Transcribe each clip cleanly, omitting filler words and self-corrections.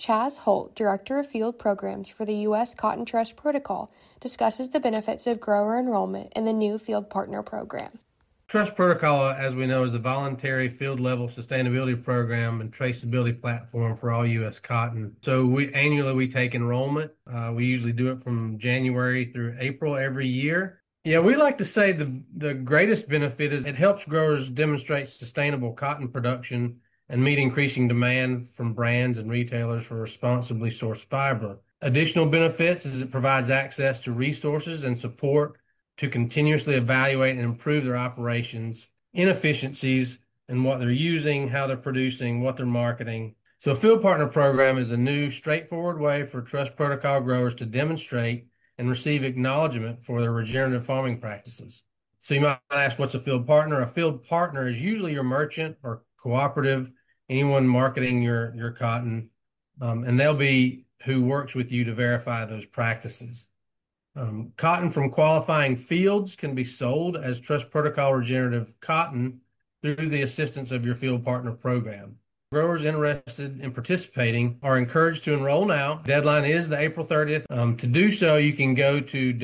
Chaz Holt, Director of Field Programs for the U.S. Cotton Trust Protocol, discusses the benefits of grower enrollment in the new Field Partner Program. Trust Protocol, as we know, is the voluntary field-level sustainability program and traceability platform for all U.S. cotton. So annually we take enrollment. We usually do it from January through April every year. Yeah, we like to say the greatest benefit is it helps growers demonstrate sustainable cotton production and meet increasing demand from brands and retailers for responsibly sourced fiber. Additional benefits is it provides access to resources and support to continuously evaluate and improve their operations, inefficiencies, and what they're using, how they're producing, what they're marketing. So a Field Partner Program is a new, straightforward way for Trust Protocol growers to demonstrate and receive acknowledgement for their regenerative farming practices. So you might ask, what's a field partner? A field partner is usually your merchant or cooperative, anyone marketing your cotton, and they'll be who works with you to verify those practices. Cotton from qualifying fields can be sold as Trust Protocol regenerative cotton through the assistance of your Field Partner Program. Growers interested in participating are encouraged to enroll now. Deadline is the April 30th. To do so, you can go to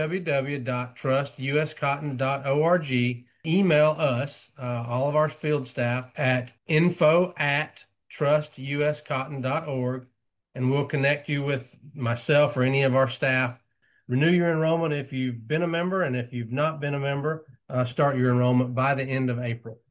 www.trustuscotton.org. Email us, all of our field staff, at info@trustuscotton.org, and we'll connect you with myself or any of our staff. Renew your enrollment if you've been a member, and if you've not been a member, start your enrollment by the end of April.